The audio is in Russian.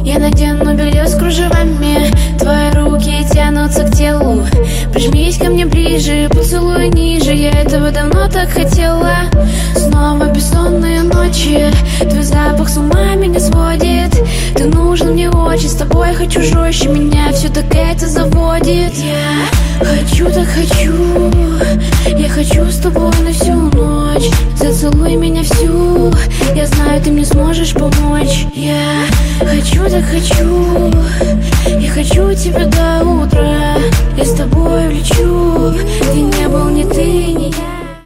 Я надену белье с кружевами, твои руки тянутся к телу. Прижмись ко мне ближе, поцелуй ниже, я этого давно так хотела. Снова бессонные ночи, твой запах с ума меня сводит. Ты нужен мне очень, с тобой хочу жестче, меня все так это заводит. Я хочу, так хочу, я хочу с тобой на всю ночь. Зацелуй меня всю, я знаю, ты мне сможешь помочь. Я хочу, так хочу, я хочу тебя до утра. Я с тобой влечу, где не был ни ты, ни я.